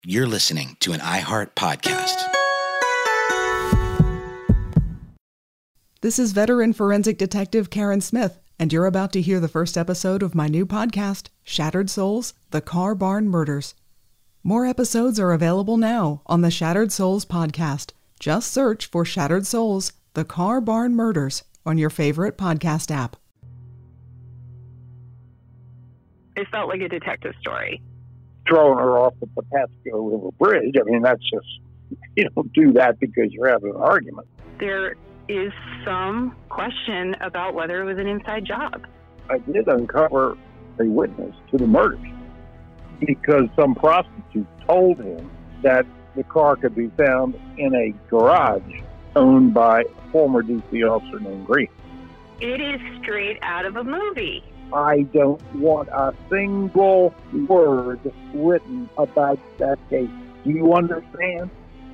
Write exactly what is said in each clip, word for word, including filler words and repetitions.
You're listening to an iHeart podcast. This is veteran forensic detective Karen Smith, and you're about to hear the first episode of my new podcast, Shattered Souls, The Car Barn Murders. More episodes are available now on the Shattered Souls podcast. Just search for Shattered Souls, The Car Barn Murders on your favorite podcast app. It felt like a detective story. Throwing her off the Patapsco River Bridge, I mean, that's just, you don't do that because you're having an argument. There is some question about whether it was an inside job. I did uncover a witness to the murders because some prostitute told him that the car could be found in a garage owned by a former D C officer named Green. It is straight out of a movie. I don't want a single word written about that case. Do you understand?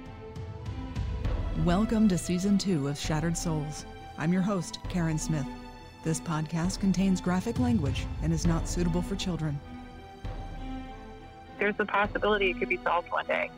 Welcome to Season two of Shattered Souls. I'm your host, Karen Smith. This podcast contains graphic language and is not suitable for children. There's a possibility it could be solved one day.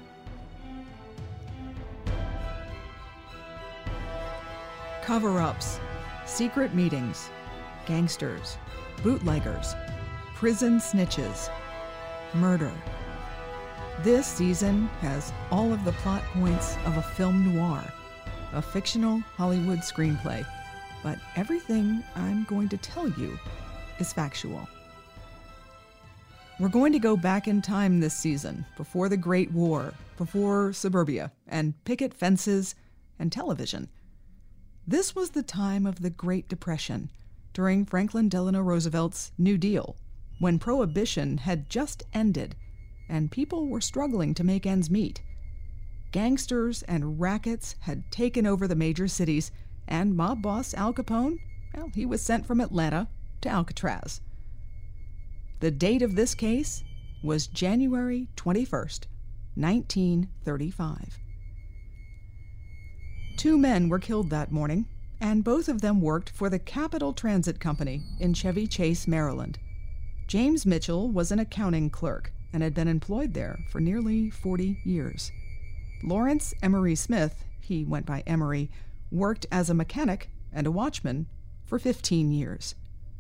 Cover-ups, secret meetings, gangsters, bootleggers, prison snitches, murder. This season has all of the plot points of a film noir, a fictional Hollywood screenplay, but everything I'm going to tell you is factual. We're going to go back in time this season, before the Great War, before suburbia and picket fences and television. This was the time of the Great Depression, during Franklin Delano Roosevelt's New Deal, when Prohibition had just ended and people were struggling to make ends meet. Gangsters and rackets had taken over the major cities, and mob boss Al Capone, well, he was sent from Atlanta to Alcatraz. The date of this case was January twenty-first, nineteen thirty-five. Two men were killed that morning, and both of them worked for the Capital Transit Company in Chevy Chase, Maryland. James Mitchell was an accounting clerk and had been employed there for nearly forty years. Lawrence Emery Smith, he went by Emery, worked as a mechanic and a watchman for fifteen years.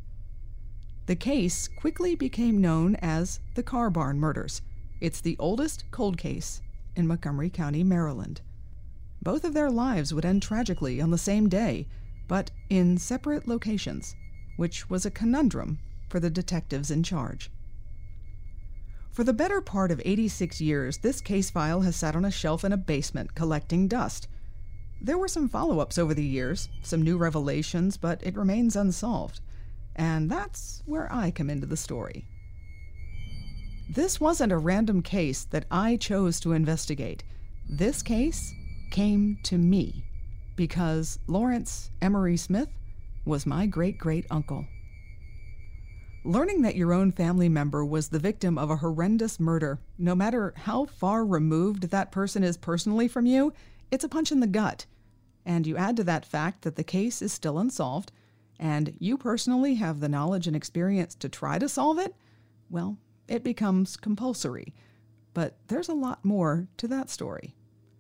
The case quickly became known as the Car Barn Murders. It's the oldest cold case in Montgomery County, Maryland. Both of their lives would end tragically on the same day, but in separate locations, which was a conundrum for the detectives in charge. For the better part of eighty-six years, this case file has sat on a shelf in a basement collecting dust. There were some follow-ups over the years, some new revelations, but it remains unsolved. And that's where I come into the story. This wasn't a random case that I chose to investigate. This case came to me because Lawrence Emery Smith was my great-great-uncle. Learning that your own family member was the victim of a horrendous murder, no matter how far removed that person is personally from you, it's a punch in the gut. And you add to that fact that the case is still unsolved, and you personally have the knowledge and experience to try to solve it, well, it becomes compulsory. But there's a lot more to that story.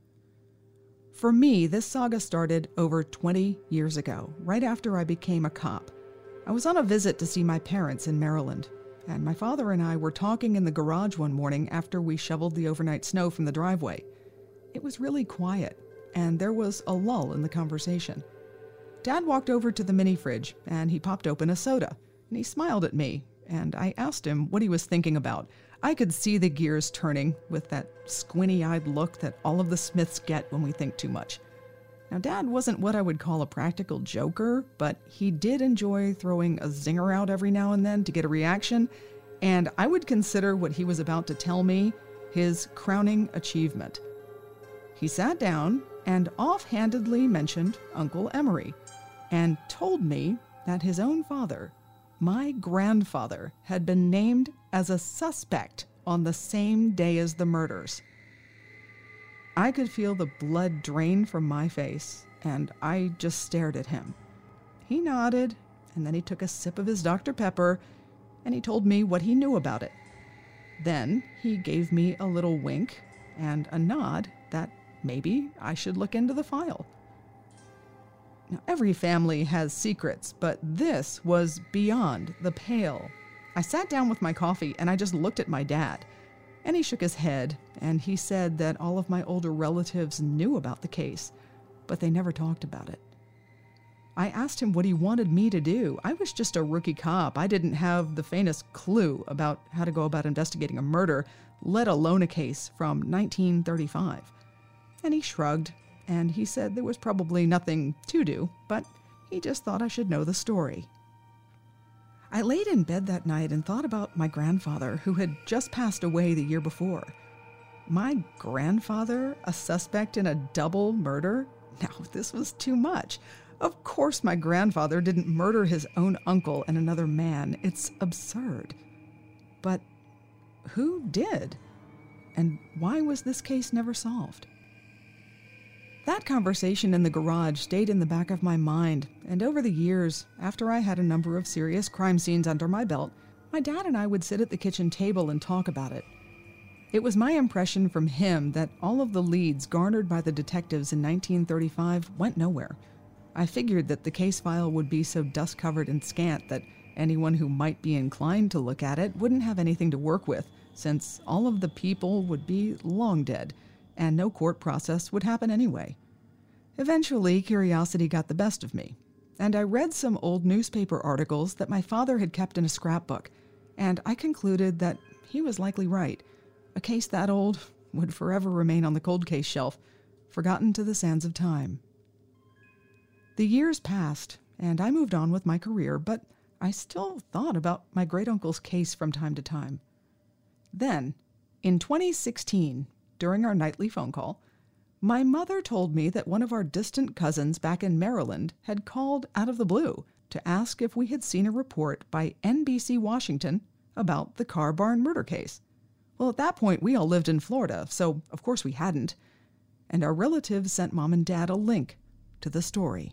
For me, this saga started over twenty years ago, right after I became a cop. I was on a visit to see my parents in Maryland, and my father and I were talking in the garage one morning after we shoveled the overnight snow from the driveway. It was really quiet, and there was a lull in the conversation. Dad walked over to the mini fridge, and he popped open a soda, and he smiled at me, and I asked him what he was thinking about. I could see the gears turning with that squinty-eyed look that all of the Smiths get when we think too much. Now, Dad wasn't what I would call a practical joker, but he did enjoy throwing a zinger out every now and then to get a reaction, and I would consider what he was about to tell me his crowning achievement. He sat down and offhandedly mentioned Uncle Emery, and told me that his own father, my grandfather, had been named as a suspect on the same day as the murders. I could feel the blood drain from my face, and I just stared at him. He nodded, and then he took a sip of his Doctor Pepper, and he told me what he knew about it. Then he gave me a little wink, and a nod that maybe I should look into the file. Now, every family has secrets, but this was beyond the pale. I sat down with my coffee and I just looked at my dad. And he shook his head, and he said that all of my older relatives knew about the case, but they never talked about it. I asked him what he wanted me to do. I was just a rookie cop. I didn't have the faintest clue about how to go about investigating a murder, let alone a case from nineteen thirty-five. And he shrugged, and he said there was probably nothing to do, but he just thought I should know the story. I laid in bed that night and thought about my grandfather, who had just passed away the year before. My grandfather, a suspect in a double murder? Now, this was too much. Of course my grandfather didn't murder his own uncle and another man. It's absurd. But who did? And why was this case never solved? That conversation in the garage stayed in the back of my mind, and over the years, after I had a number of serious crime scenes under my belt, my dad and I would sit at the kitchen table and talk about it. It was my impression from him that all of the leads garnered by the detectives in nineteen thirty-five went nowhere. I figured that the case file would be so dust-covered and scant that anyone who might be inclined to look at it wouldn't have anything to work with, since all of the people would be long dead, and no court process would happen anyway. Eventually, curiosity got the best of me, and I read some old newspaper articles that my father had kept in a scrapbook, and I concluded that he was likely right. A case that old would forever remain on the cold case shelf, forgotten to the sands of time. The years passed, and I moved on with my career, but I still thought about my great-uncle's case from time to time. Then, in twenty sixteen, during our nightly phone call, my mother told me that one of our distant cousins back in Maryland had called out of the blue to ask if we had seen a report by N B C Washington about the Car Barn murder case. Well, at that point, we all lived in Florida, so of course we hadn't. And our relatives sent Mom and Dad a link to the story.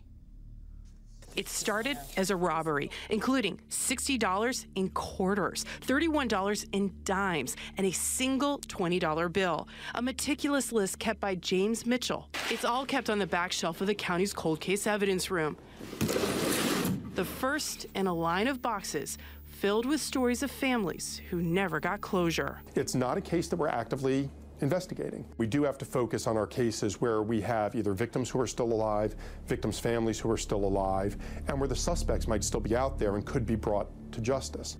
It started as a robbery, including sixty dollars in quarters, thirty-one dollars in dimes, and a single twenty dollar bill. A meticulous list kept by James Mitchell. It's all kept on the back shelf of the county's cold case evidence room. The first in a line of boxes filled with stories of families who never got closure. It's not a case that we're actively investigating. We do have to focus on our cases where we have either victims who are still alive, victims' families who are still alive, and where the suspects might still be out there and could be brought to justice.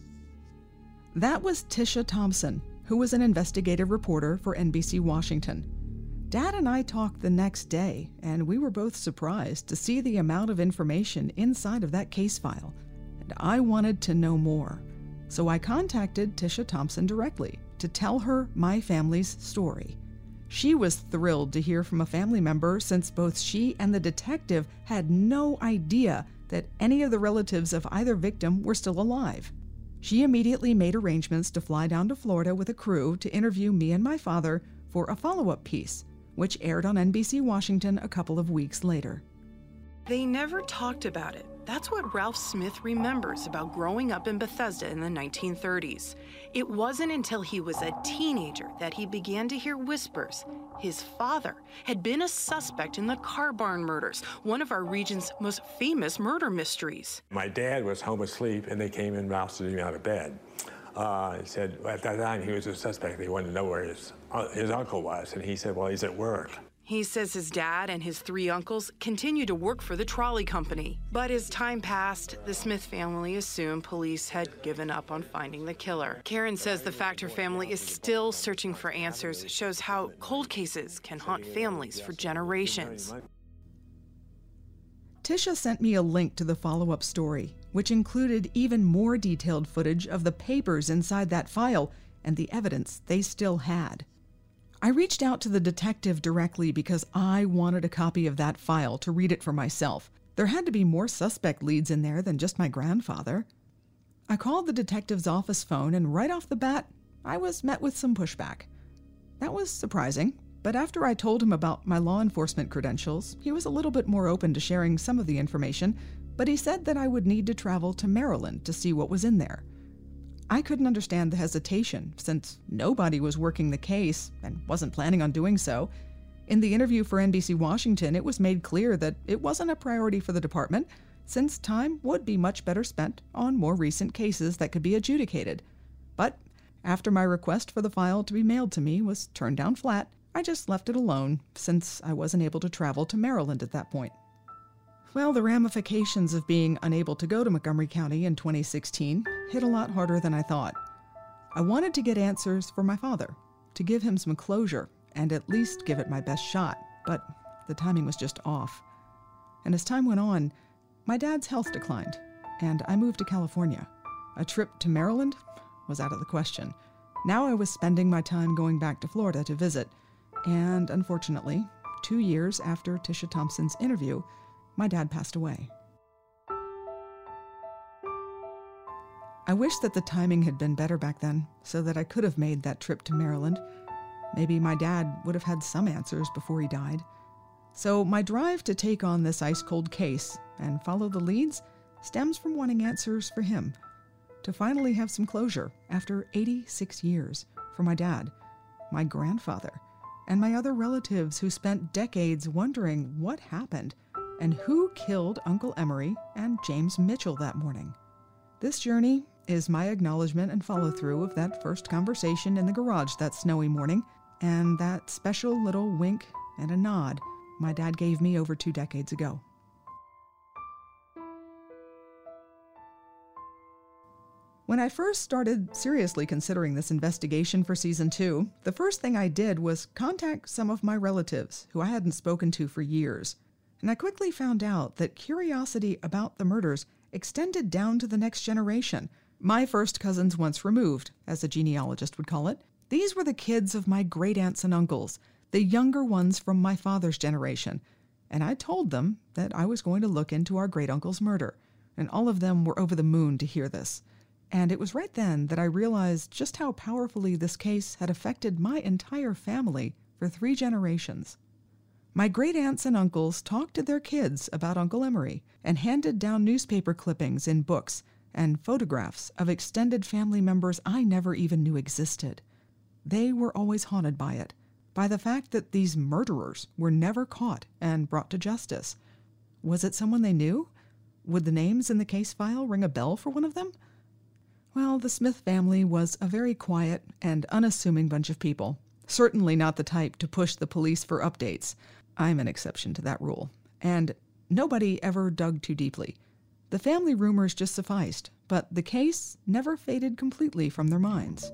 That was Tisha Thompson, who was an investigative reporter for N B C Washington. Dad and I talked the next day, and we were both surprised to see the amount of information inside of that case file, and I wanted to know more. So I contacted Tisha Thompson directly to tell her my family's story. She was thrilled to hear from a family member, since both she and the detective had no idea that any of the relatives of either victim were still alive. She immediately made arrangements to fly down to Florida with a crew to interview me and my father for a follow-up piece, which aired on N B C Washington a couple of weeks later. They never talked about it. That's what Ralph Smith remembers about growing up in Bethesda in the nineteen thirties. It wasn't until he was a teenager that he began to hear whispers. His father had been a suspect in the Car Barn murders, one of our region's most famous murder mysteries. My dad was home asleep, and they came in, Ralph stood him out of bed. Uh, he said at that time he was a suspect. They wanted to know where his, uh, his uncle was, and he said, well, he's at work. He says his dad and his three uncles continued to work for the trolley company. But as time passed, the Smith family assumed police had given up on finding the killer. Karen says the fact her family is still searching for answers shows how cold cases can haunt families for generations. Tisha sent me a link to the follow-up story, which included even more detailed footage of the papers inside that file and the evidence they still had. I reached out to the detective directly because I wanted a copy of that file to read it for myself. There had to be more suspect leads in there than just my grandfather. I called the detective's office phone, and right off the bat, I was met with some pushback. That was surprising, but after I told him about my law enforcement credentials, he was a little bit more open to sharing some of the information, but he said that I would need to travel to Maryland to see what was in there. I couldn't understand the hesitation, since nobody was working the case and wasn't planning on doing so. In the interview for N B C Washington, it was made clear that it wasn't a priority for the department, since time would be much better spent on more recent cases that could be adjudicated. But after my request for the file to be mailed to me was turned down flat, I just left it alone, since I wasn't able to travel to Maryland at that point. Well, the ramifications of being unable to go to Montgomery County in twenty sixteen hit a lot harder than I thought. I wanted to get answers for my father, to give him some closure, and at least give it my best shot, but the timing was just off. And as time went on, my dad's health declined, and I moved to California. A trip to Maryland was out of the question. Now I was spending my time going back to Florida to visit, and unfortunately, two years after Tisha Thompson's interview, my dad passed away. I wish that the timing had been better back then, so that I could have made that trip to Maryland. Maybe my dad would have had some answers before he died. So my drive to take on this ice-cold case and follow the leads stems from wanting answers for him, to finally have some closure after eighty-six years for my dad, my grandfather, and my other relatives who spent decades wondering what happened and who killed Uncle Emery and James Mitchell that morning. This journey is my acknowledgement and follow-through of that first conversation in the garage that snowy morning, and that special little wink and a nod my dad gave me over two decades ago. When I first started seriously considering this investigation for season two, the first thing I did was contact some of my relatives who I hadn't spoken to for years. And I quickly found out that curiosity about the murders extended down to the next generation, my first cousins once removed, as a genealogist would call it. These were the kids of my great-aunts and uncles, the younger ones from my father's generation. And I told them that I was going to look into our great-uncle's murder, and all of them were over the moon to hear this. And it was right then that I realized just how powerfully this case had affected my entire family for three generations. My great-aunts and uncles talked to their kids about Uncle Emery and handed down newspaper clippings in books and photographs of extended family members I never even knew existed. They were always haunted by it, by the fact that these murderers were never caught and brought to justice. Was it someone they knew? Would the names in the case file ring a bell for one of them? Well, the Smith family was a very quiet and unassuming bunch of people, certainly not the type to push the police for updates. I'm an exception to that rule. And nobody ever dug too deeply. The family rumors just sufficed, but the case never faded completely from their minds.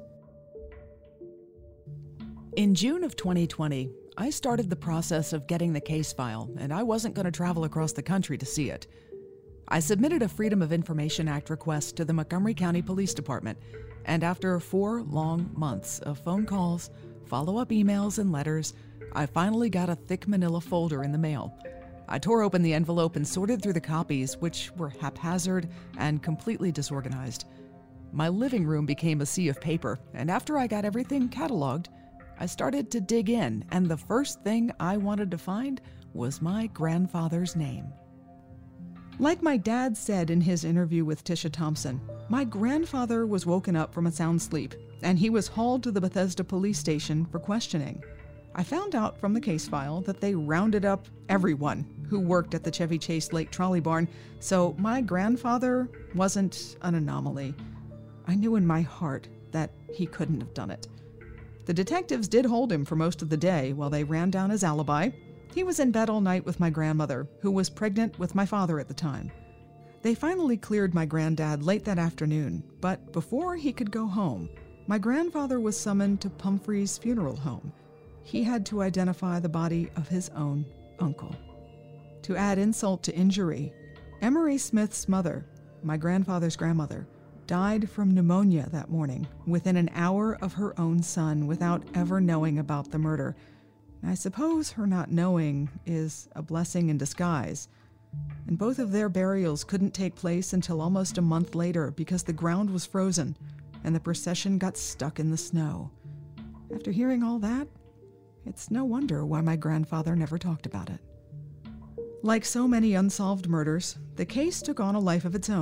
In June of twenty twenty, I started the process of getting the case file, and I wasn't going to travel across the country to see it. I submitted a Freedom of Information Act request to the Montgomery County Police Department, and after four long months of phone calls, follow-up emails, and letters, I finally got a thick manila folder in the mail. I tore open the envelope and sorted through the copies, which were haphazard and completely disorganized. My living room became a sea of paper, and after I got everything cataloged, I started to dig in, and the first thing I wanted to find was my grandfather's name. Like my dad said in his interview with Tisha Thompson, my grandfather was woken up from a sound sleep, and he was hauled to the Bethesda police station for questioning. I found out from the case file that they rounded up everyone who worked at the Chevy Chase Lake Trolley Barn, so my grandfather wasn't an anomaly. I knew in my heart that he couldn't have done it. The detectives did hold him for most of the day while they ran down his alibi. He was in bed all night with my grandmother, who was pregnant with my father at the time. They finally cleared my granddad late that afternoon, but before he could go home, my grandfather was summoned to Pumphrey's funeral home. He had to identify the body of his own uncle. To add insult to injury, Emery Smith's mother, my grandfather's grandmother, died from pneumonia that morning within an hour of her own son without ever knowing about the murder. I suppose her not knowing is a blessing in disguise. And both of their burials couldn't take place until almost a month later because the ground was frozen and the procession got stuck in the snow. After hearing all that, it's no wonder why my grandfather never talked about it. Like so many unsolved murders, the case took on a life of its own,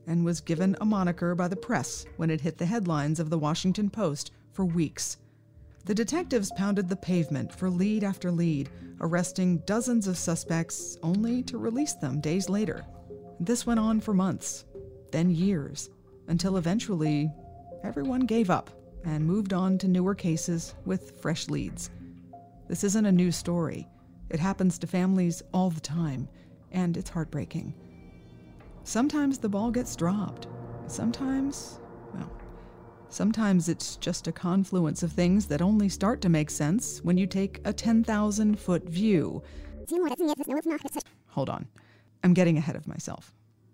and was given a moniker by the press when it hit the headlines of the Washington Post for weeks. The detectives pounded the pavement for lead after lead, arresting dozens of suspects only to release them days later. This went on for months, then years, until eventually everyone gave up and moved on to newer cases with fresh leads. This isn't a new story. It happens to families all the time, and it's heartbreaking. Sometimes the ball gets dropped. Sometimes, well, sometimes it's just a confluence of things that only start to make sense when you take a ten thousand foot view. Hold on, I'm getting ahead of myself.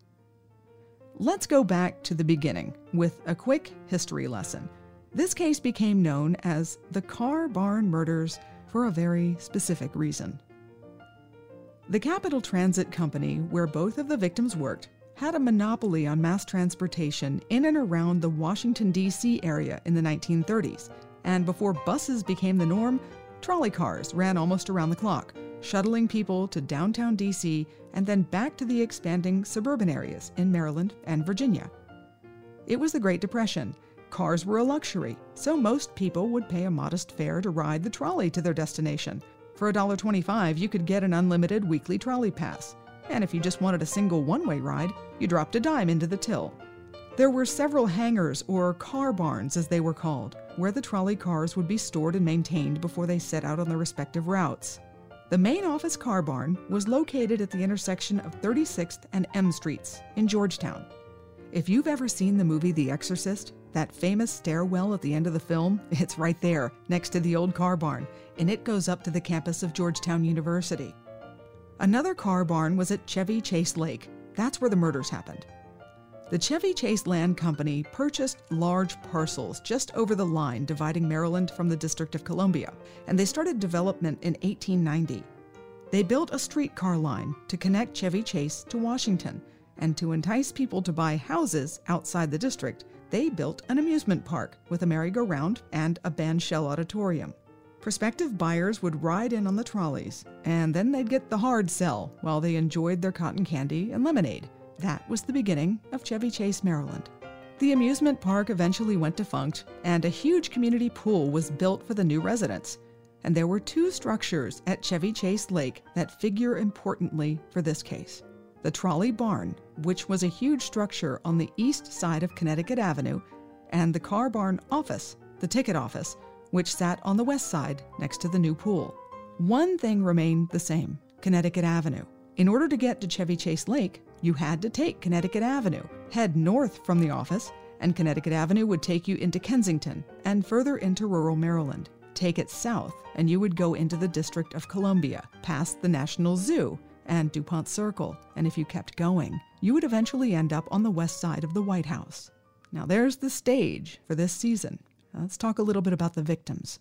Let's go back to the beginning with a quick history lesson. This case became known as the Carr Barn Murders for a very specific reason. The Capital Transit Company, where both of the victims worked, had a monopoly on mass transportation in and around the Washington, D C area in the nineteen thirties. And before buses became the norm, trolley cars ran almost around the clock, shuttling people to downtown D C and then back to the expanding suburban areas in Maryland and Virginia. It was the Great Depression. Cars were a luxury, so most people would pay a modest fare to ride the trolley to their destination. For one dollar and twenty-five cents, you could get an unlimited weekly trolley pass. And if you just wanted a single one-way ride, you dropped a dime into the till. There were several hangars, or car barns as they were called, where the trolley cars would be stored and maintained before they set out on their respective routes. The main office car barn was located at the intersection of thirty-sixth and M Streets in Georgetown. If you've ever seen the movie The Exorcist, that famous stairwell at the end of the film, it's right there, next to the old car barn, and it goes up to the campus of Georgetown University. Another car barn was at Chevy Chase Lake. That's where the murders happened. The Chevy Chase Land Company purchased large parcels just over the line dividing Maryland from the District of Columbia, and they started development in eighteen ninety. They built a streetcar line to connect Chevy Chase to Washington, and to entice people to buy houses outside the district, they built an amusement park with a merry-go-round and a bandshell auditorium. Prospective buyers would ride in on the trolleys, and then they'd get the hard sell while they enjoyed their cotton candy and lemonade. That was the beginning of Chevy Chase, Maryland. The amusement park eventually went defunct, and a huge community pool was built for the new residents. And there were two structures at Chevy Chase Lake that figure importantly for this case. The Trolley Barn, which was a huge structure on the east side of Connecticut Avenue, and the Carr Barn Office, the ticket office, which sat on the west side next to the new pool. One thing remained the same, Connecticut Avenue. In order to get to Chevy Chase Lake, you had to take Connecticut Avenue, head north from the office, and Connecticut Avenue would take you into Kensington and further into rural Maryland. Take it south, and you would go into the District of Columbia, past the National Zoo and DuPont Circle, and if you kept going, you would eventually end up on the west side of the White House. Now there's the stage for this season. Let's talk a little bit about the victims.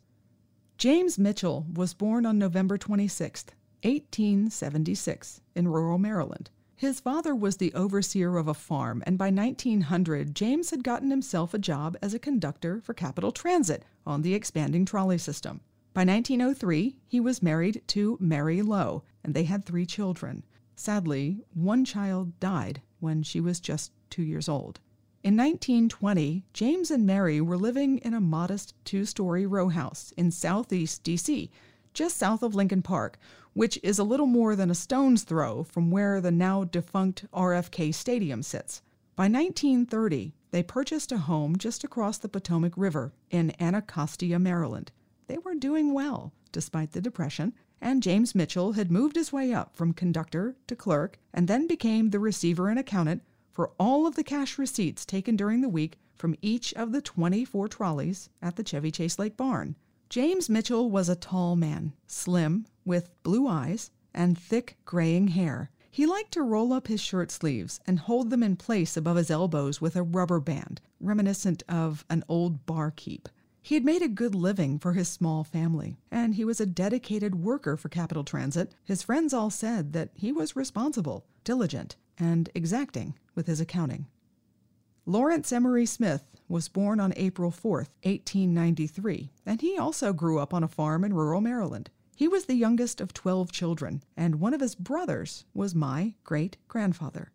James Mitchell was born on November twenty-sixth, eighteen seventy-six, in rural Maryland. His father was the overseer of a farm, and by nineteen hundred, James had gotten himself a job as a conductor for Capital Transit on the expanding trolley system. By nineteen oh three, he was married to Mary Lowe, and they had three children. Sadly, one child died when she was just two years old. In nineteen twenty, James and Mary were living in a modest two-story row house in southeast D C, just south of Lincoln Park, which is a little more than a stone's throw from where the now-defunct R F K Stadium sits. By nineteen thirty, they purchased a home just across the Potomac River in Anacostia, Maryland. They were doing well, despite the Depression, and James Mitchell had moved his way up from conductor to clerk and then became the receiver and accountant for all of the cash receipts taken during the week from each of the twenty-four trolleys at the Chevy Chase Lake Barn. James Mitchell was a tall man, slim, with blue eyes and thick graying hair. He liked to roll up his shirt sleeves and hold them in place above his elbows with a rubber band, reminiscent of an old barkeep. He had made a good living for his small family, and he was a dedicated worker for Capital Transit. His friends all said that he was responsible, diligent, and exacting with his accounting. Lawrence Emery Smith was born on April fourth, eighteen ninety-three, and he also grew up on a farm in rural Maryland. He was the youngest of twelve children, and one of his brothers was my great-grandfather.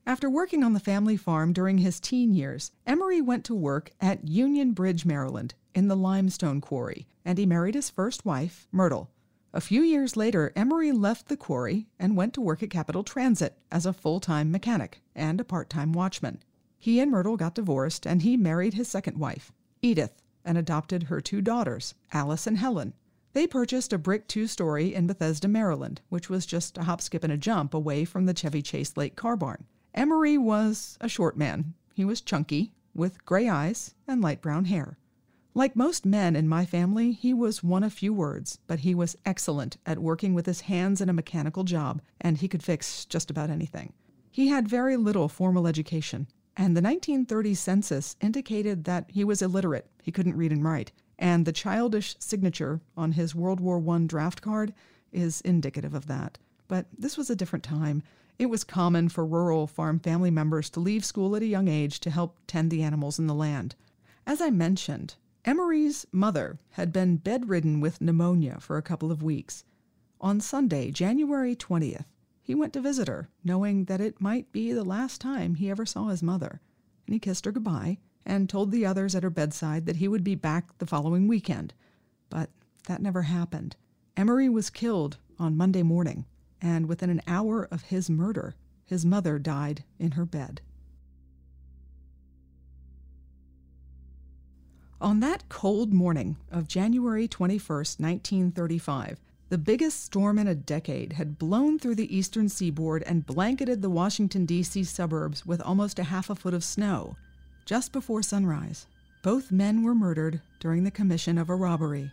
After working on the family farm during his teen years, Emery went to work at Union Bridge, Maryland, in the limestone quarry, and he married his first wife, Myrtle. A few years later, Emery left the quarry and went to work at Capital Transit as a full-time mechanic and a part-time watchman. He and Myrtle got divorced, and he married his second wife, Edith, and adopted her two daughters, Alice and Helen. They purchased a brick two-story in Bethesda, Maryland, which was just a hop, skip, and a jump away from the Chevy Chase Lake car barn. Emery was a short man. He was chunky, with gray eyes and light brown hair. Like most men in my family, he was one of few words, but he was excellent at working with his hands in a mechanical job, and he could fix just about anything. He had very little formal education, and the nineteen thirty census indicated that he was illiterate. He couldn't read and write, and the childish signature on his World War One draft card is indicative of that. But this was a different time. It was common for rural farm family members to leave school at a young age to help tend the animals in the land. As I mentioned, Emery's mother had been bedridden with pneumonia for a couple of weeks. On Sunday, January twentieth, he went to visit her, knowing that it might be the last time he ever saw his mother. And he kissed her goodbye and told the others at her bedside that he would be back the following weekend. But that never happened. Emery was killed on Monday morning, and within an hour of his murder, his mother died in her bed. On that cold morning of January twenty-first, nineteen thirty-five, the biggest storm in a decade had blown through the eastern seaboard and blanketed the Washington, D C suburbs with almost a half a foot of snow. Just before sunrise, both men were murdered during the commission of a robbery.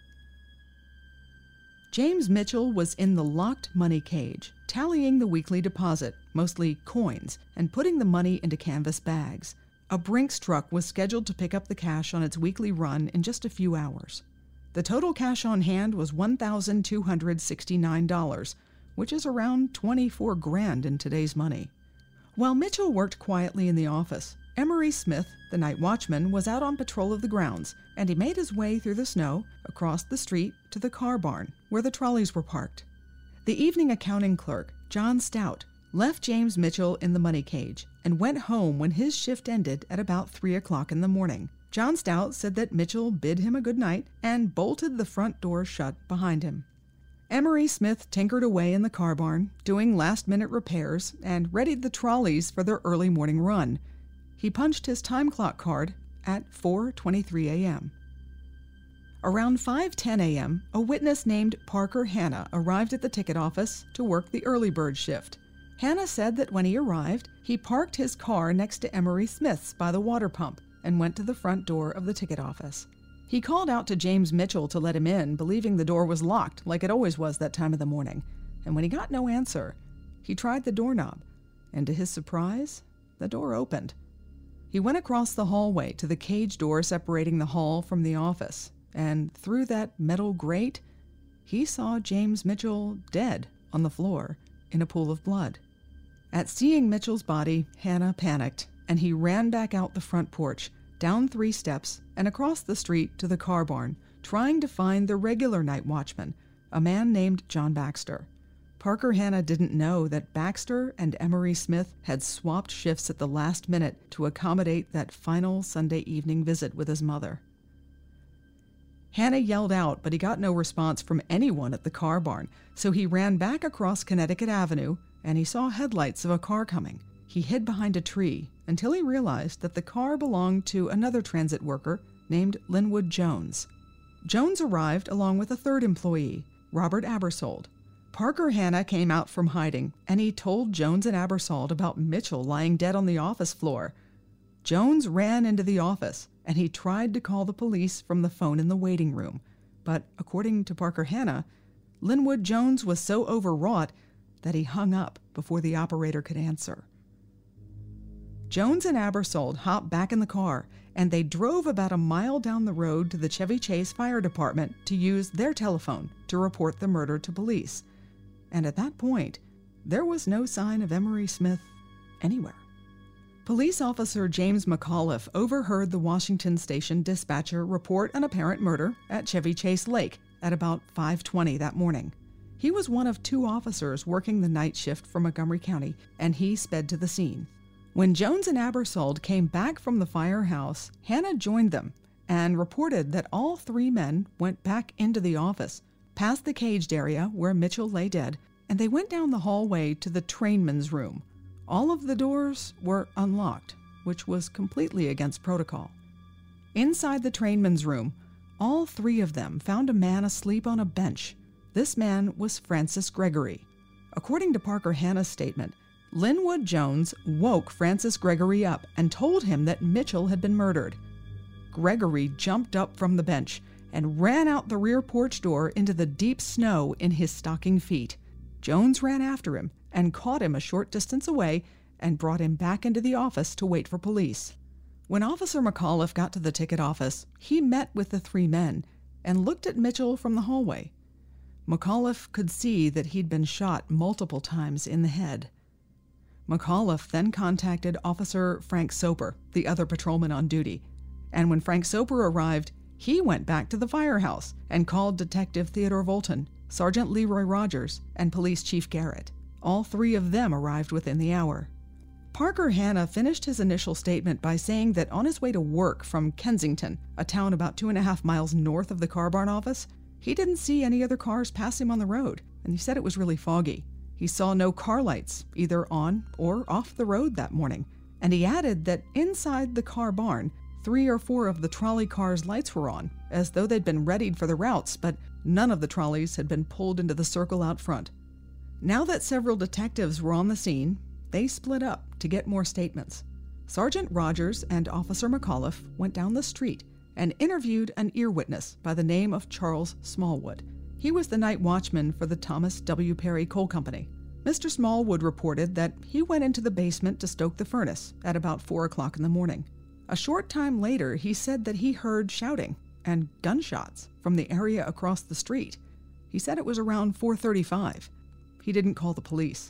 James Mitchell was in the locked money cage, tallying the weekly deposit, mostly coins, and putting the money into canvas bags. A Brinks truck was scheduled to pick up the cash on its weekly run in just a few hours. The total cash on hand was one thousand two hundred sixty-nine dollars, which is around twenty-four grand in today's money. While Mitchell worked quietly in the office, Emery Smith, the night watchman, was out on patrol of the grounds, and he made his way through the snow, across the street, to the car barn, where the trolleys were parked. The evening accounting clerk, John Stout, left James Mitchell in the money cage and went home when his shift ended at about three o'clock in the morning. John Stout said that Mitchell bid him a good night and bolted the front door shut behind him. Emery Smith tinkered away in the car barn, doing last-minute repairs, and readied the trolleys for their early morning run. He punched his time clock card at four twenty-three a.m. Around five ten a.m., a witness named Parker Hanna arrived at the ticket office to work the early bird shift. Hanna said that when he arrived, he parked his car next to Emery Smith's by the water pump and went to the front door of the ticket office. He called out to James Mitchell to let him in, believing the door was locked like it always was that time of the morning. And when he got no answer, he tried the doorknob, and to his surprise, the door opened. He went across the hallway to the cage door separating the hall from the office, and through that metal grate, he saw James Mitchell dead on the floor in a pool of blood. At seeing Mitchell's body, Hanna panicked, and he ran back out the front porch, down three steps, and across the street to the car barn, trying to find the regular night watchman, a man named John Baxter. Parker Hanna didn't know that Baxter and Emery Smith had swapped shifts at the last minute to accommodate that final Sunday evening visit with his mother. Hanna yelled out, but he got no response from anyone at the car barn, so he ran back across Connecticut Avenue, and he saw headlights of a car coming. He hid behind a tree until he realized that the car belonged to another transit worker named Linwood Jones. Jones arrived along with a third employee, Robert Abersold. Parker Hanna came out from hiding, and he told Jones and Abersold about Mitchell lying dead on the office floor. Jones ran into the office, and he tried to call the police from the phone in the waiting room. But according to Parker Hanna, Linwood Jones was so overwrought that he hung up before the operator could answer. Jones and Abersold hopped back in the car, and they drove about a mile down the road to the Chevy Chase Fire Department to use their telephone to report the murder to police. And at that point, there was no sign of Emery Smith anywhere. Police officer James McAuliffe overheard the Washington Station dispatcher report an apparent murder at Chevy Chase Lake at about five twenty that morning. He was one of two officers working the night shift for Montgomery County, and he sped to the scene. When Jones and Abersold came back from the firehouse, Hannah joined them and reported that all three men went back into the office, past the caged area where Mitchell lay dead, and they went down the hallway to the trainman's room. All of the doors were unlocked, which was completely against protocol. Inside the trainman's room, all three of them found a man asleep on a bench. This man was Francis Gregory. According to Parker Hannah's statement, Linwood Jones woke Francis Gregory up and told him that Mitchell had been murdered. Gregory jumped up from the bench and ran out the rear porch door into the deep snow in his stocking feet. Jones ran after him and caught him a short distance away and brought him back into the office to wait for police. When Officer McAuliffe got to the ticket office, he met with the three men and looked at Mitchell from the hallway. McAuliffe could see that he'd been shot multiple times in the head. McAuliffe then contacted Officer Frank Soper, the other patrolman on duty, and when Frank Soper arrived, he went back to the firehouse and called Detective Theodore Volton, Sergeant Leroy Rogers, and Police Chief Garrett. All three of them arrived within the hour. Parker Hannah finished his initial statement by saying that on his way to work from Kensington, a town about two and a half miles north of the car barn office, he didn't see any other cars pass him on the road, and he said it was really foggy. He saw no car lights, either on or off the road that morning, and he added that inside the car barn, three or four of the trolley cars' lights were on, as though they'd been readied for the routes, but none of the trolleys had been pulled into the circle out front. Now that several detectives were on the scene, they split up to get more statements. Sergeant Rogers and Officer McAuliffe went down the street and interviewed an ear witness by the name of Charles Smallwood. He was the night watchman for the Thomas W. Perry Coal Company. Mister Smallwood reported that he went into the basement to stoke the furnace at about four o'clock in the morning. A short time later, he said that he heard shouting and gunshots from the area across the street. He said it was around four thirty-five. He didn't call the police.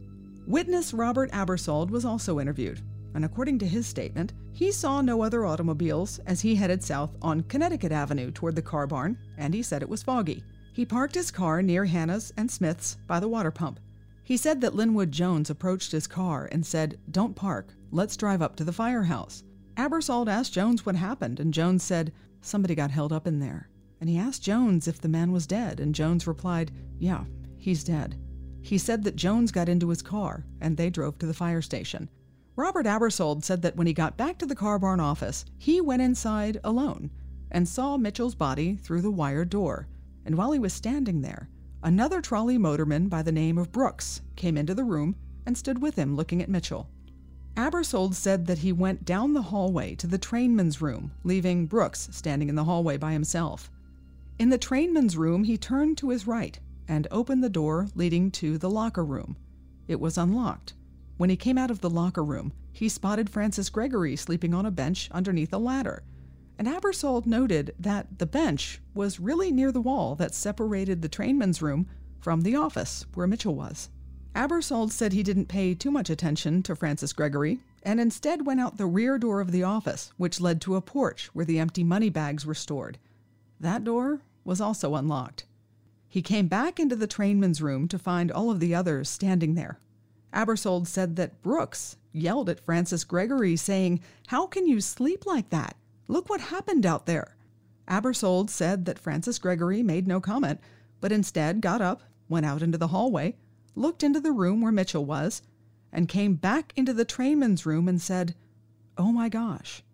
Witness Robert Abersold was also interviewed, and according to his statement, he saw no other automobiles as he headed south on Connecticut Avenue toward the car barn, and he said it was foggy. He parked his car near Hannah's and Smith's by the water pump. He said that Linwood Jones approached his car and said, "Don't park, let's drive up to the firehouse." Abersold asked Jones what happened, and Jones said, "Somebody got held up in there." And he asked Jones if the man was dead, and Jones replied, "Yeah, he's dead." He said that Jones got into his car, and they drove to the fire station. Robert Abersold said that when he got back to the car barn office, he went inside alone and saw Mitchell's body through the wire door. And while he was standing there, another trolley motorman by the name of Brooks came into the room and stood with him looking at Mitchell. Abersold said that he went down the hallway to the trainman's room, leaving Brooks standing in the hallway by himself. In the trainman's room, he turned to his right and opened the door leading to the locker room. It was unlocked. When he came out of the locker room, he spotted Francis Gregory sleeping on a bench underneath a ladder. And Abersold noted that the bench was really near the wall that separated the trainman's room from the office where Mitchell was. Abersold said he didn't pay too much attention to Francis Gregory and instead went out the rear door of the office, which led to a porch where the empty money bags were stored. That door was also unlocked. He came back into the trainman's room to find all of the others standing there. Abersold said that Brooks yelled at Francis Gregory, saying, "How can you sleep like that? Look what happened out there." Abersold said that Francis Gregory made no comment, but instead got up, went out into the hallway, looked into the room where Mitchell was, and came back into the trainman's room and said, "Oh my gosh."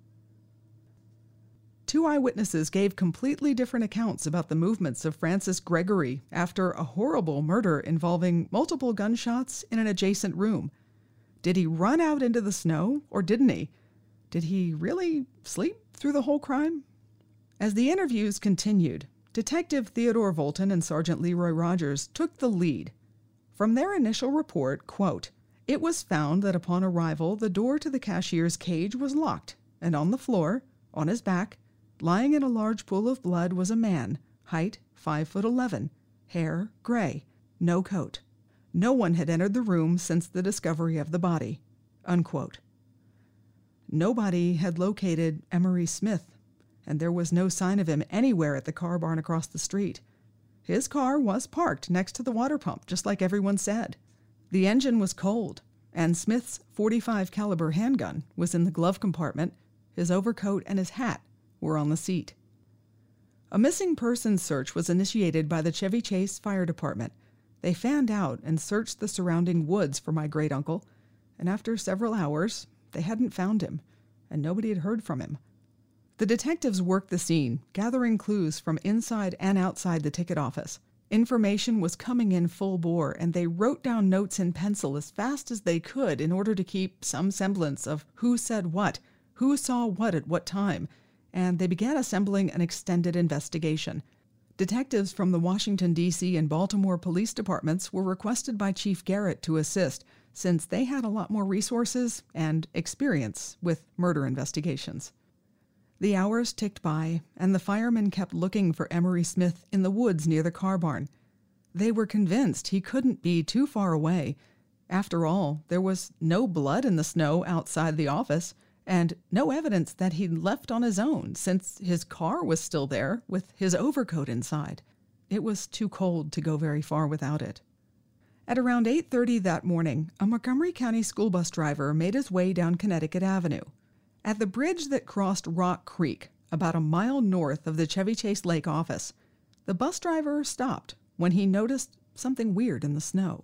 Two eyewitnesses gave completely different accounts about the movements of Francis Gregory after a horrible murder involving multiple gunshots in an adjacent room. Did he run out into the snow, or didn't he? Did he really sleep through the whole crime? As the interviews continued, Detective Theodore Volton and Sergeant Leroy Rogers took the lead. From their initial report, quote, "It was found that upon arrival, the door to the cashier's cage was locked, and on the floor, on his back, lying in a large pool of blood, was a man, height five foot eleven, hair gray, no coat. No one had entered the room since the discovery of the body," unquote. Nobody had located Emery Smith, and there was no sign of him anywhere at the car barn across the street. His car was parked next to the water pump, just like everyone said. The engine was cold, and Smith's forty-five caliber handgun was in the glove compartment. His overcoat and his hat were on the seat. A missing persons search was initiated by the Chevy Chase Fire Department. They fanned out and searched the surrounding woods for my great-uncle, and after several hours, they hadn't found him, and nobody had heard from him. The detectives worked the scene, gathering clues from inside and outside the ticket office. Information was coming in full bore, and they wrote down notes in pencil as fast as they could in order to keep some semblance of who said what, who saw what at what time, and they began assembling an extended investigation. Detectives from the Washington, D C and Baltimore police departments were requested by Chief Garrett to assist, since they had a lot more resources and experience with murder investigations. The hours ticked by, and the firemen kept looking for Emery Smith in the woods near the car barn. They were convinced he couldn't be too far away. After all, there was no blood in the snow outside the office, and no evidence that he'd left on his own, since his car was still there with his overcoat inside. It was too cold to go very far without it. At around eight thirty that morning, a Montgomery County school bus driver made his way down Connecticut Avenue. At the bridge that crossed Rock Creek, about a mile north of the Chevy Chase Lake office, the bus driver stopped when he noticed something weird in the snow.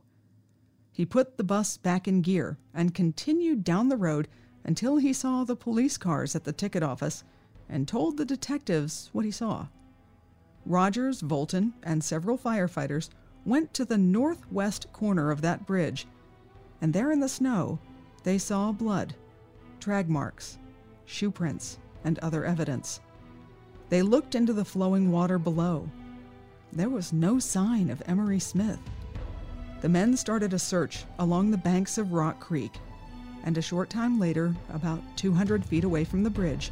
He put the bus back in gear and continued down the road until he saw the police cars at the ticket office and told the detectives what he saw. Rogers, Volton, and several firefighters went to the northwest corner of that bridge, and there in the snow, they saw blood, drag marks, shoe prints, and other evidence. They looked into the flowing water below. There was no sign of Emery Smith. The men started a search along the banks of Rock Creek, and a short time later, about two hundred feet away from the bridge,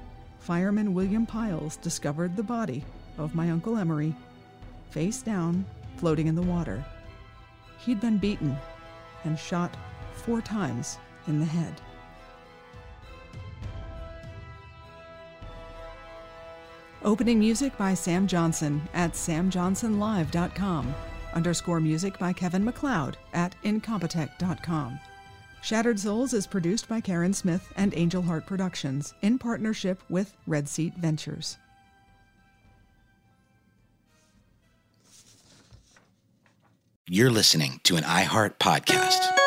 fireman William Piles discovered the body of my Uncle Emery, face down, floating in the water. He'd been beaten and shot four times in the head. Opening music by Sam Johnson at sam johnson live dot com. Underscore music by Kevin MacLeod at incompetech dot com. Shattered Souls is produced by Karen Smith and Angel Heart Productions in partnership with Red Seat Ventures. You're listening to an iHeart podcast.